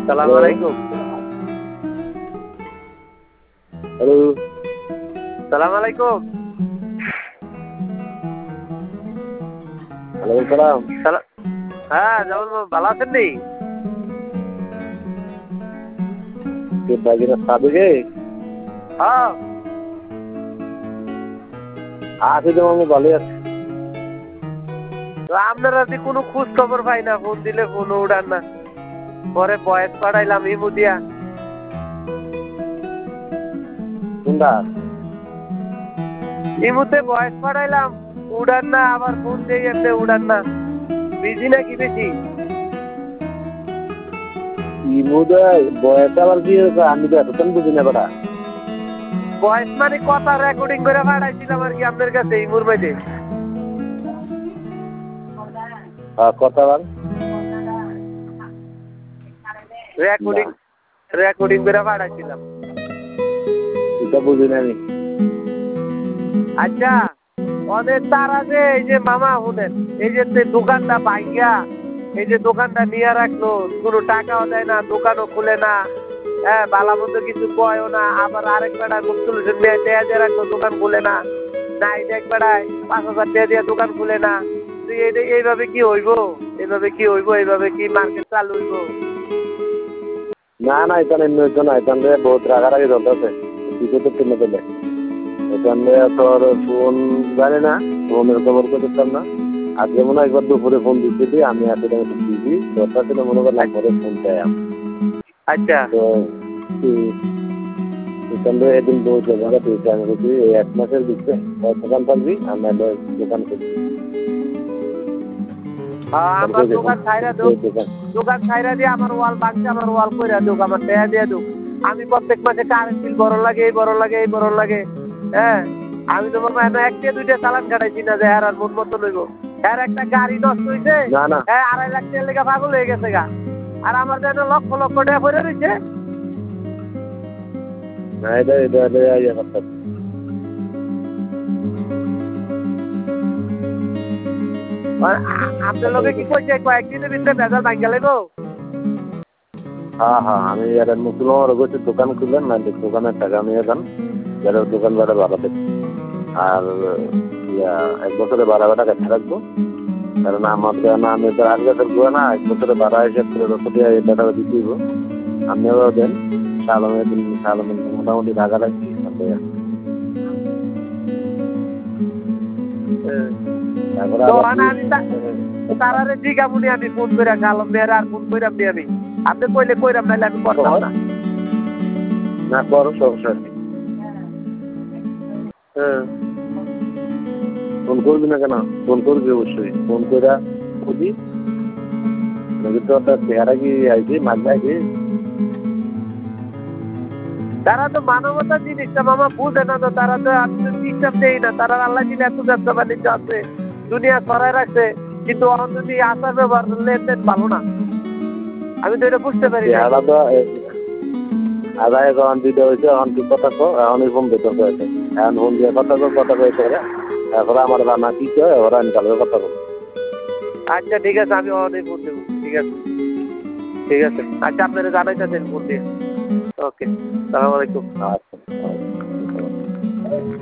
সালাম আলাইকুম। হ্যালো, সালাম আলাইকুম। ওয়ালাইকুম সালাম। হ্যাঁ যেমন ভালো আছেন নি? কে বাগিরা সাবেকে? হ্যাঁ আছে যেমন আমি ভালো আছি। তো আপনারা যে কোনো খোঁজ খবর পাই না, ফোন দিলে ফোনও উঠান না। পরে বয়স পাঠাইলাম ইমু দিয়া। কোনটা? ইমুতে বয়স পাঠাইলাম, উড়ান না, আবার ফোন দিয়ে এমনি উড়ান না। বিজি নাকি বেশি? ইমুদা বয়স আবার কি হয়েছে? আমি তো এতক্ষণ বুঝি না বেটা। বয়স মানে কথা রেকর্ডিং করে পাঠাইছিলাম আর কি আপনার কাছে ইমুর মধ্যে। কথা বল। রেকর্ডিং রেকর্ডিং করে পাঠাইছিলাম। এটা বুঝি না আমি। আচ্ছা ওদের তারা যে এই যে মামা শুনেন, এই যে দোকানটা ভাঙ্গা, এই যে দোকানটা নিয়ে রাখলো, কোনো টাকাও দেয় না, দোকানও খুলে না, হ্যাঁ ভালো মন্দ কিছু কয়ও না, আবার আরেক বেড়ায় মুখ তুলেছেন টেয়া দিয়ে রাখলো, দোকান খুলে না, না এই এক বেড়ায় 5,000 টাকা দিয়ে দোকান খুলে না। তো এইভাবে কি হইব? এইভাবে কি হইব? এইভাবে কি মার্কেট চালু হইব? না না, এখানে এমনি হইতো না। এখানে বহুত রাগারাগি চলতেছে। কিছু তো কিনে দিলে এখানে তোর ফোন জানি না, ফোনের খবর করতাম না। আজকে মনে হয় একবার দুপুরে ফোন দিচ্ছি, আমি আজকে একটু বিজি দরকার ছিল, মনে করলাম পরে ফোন চাই আমি। আচ্ছা তো এখান থেকে এদিন বলছে ভালো পেয়েছি, আমি বলছি এই 1 মাসের ভিতরে দোকান পারবি, আমি দোকান করছি। আমার দোকান ছাইরা দোক, দোকান ছাইরা দিয়ে আমার ওয়াল ভাঙছে, আমার ওয়াল কইরা দোক, আমার টাকা দিয়ে দোক। আমি প্রত্যেক মাসে কারেন্ট বিল বড় লাগে, এই বড় লাগে, এই বড় লাগে। হ্যাঁ আমি তো বলবো এখন 1-2টা চালান কাটাইছি না যে আর মন মতো লইব। এর একটা গাড়ি নষ্ট হয়েছে, না না হ্যাঁ 2.5 লাখ টাকার লেগে পাগল হয়ে গেছে গা। আর আমার যেন লক্ষ লক্ষ টাকা পড়ে রয়েছে। না, এটা এটা এটা ইয়ে করতে হবে। আপনার লোকে কি কইছে কয়েকদিনের ভিতরে ভেজাল ভাঙ্গা লাগবো? হ্যাঁ হ্যাঁ, আমি আর মুসলমান বলছি দোকান খুললেন না, দোকানের টাকা নিয়ে যান, যারা দোকান ভাড়া বাড়াতে। আর 1 বছরে ভাড়া কাছে রাখবো, কারণ আমাদের না, আমি তো আগে থাকবো না, 1 বছরে ভাড়া হিসেব করে যত দিয়ে এই টাকা দিতে হইব। আপনিও দেন, সালমের মোটামুটি টাকা রাখছি। তারারে জিগামুনি আমি ফোন করে আলম মেয়ের আর ফোন কইরাম নি আমি। আপনি কইলে কইরাম, নাইলে আমি করতাম না। না করো, সমস্যা নেই। ফোন করবি না কেন? ফোন করবি অবশ্যই, ফোন করে বুঝি নাকি তো একটা চেহারা কি আইছি মাঝে আইছি। তারা তো মানবতার জিনিসটা মামা বুঝে না, তো তারা তো আমি তো সিস্টেম দেই না। তারা আল্লাহ দিলে এত ব্যবসা বাণিজ্য আছে, দুনিয়া ছড়াই রাখছে, কিন্তু আমার যদি আচার ব্যবহার লেনদেন ভালো না। আমি তো এটা বুঝতে পারি না। চেহারা তো আদায় যখন দিতে হয়েছে, এখন কি কথা কো, এখনই ফোন দিতে হয়েছে। এখন ফোন দিয়ে কথা কো, কথা কইতে এরপরে আমার রান্না কি কয়, ওরা আমি কালকে কথা বলবো। আচ্ছা ঠিক আছে, আমি অনেক ফোন দেবো। ঠিক আছে ঠিক আছে, আচ্ছা আপনারা জানাইতেছেন ফোন দিয়ে। ওকে, সালাম আলাইকুম। আচ্ছা।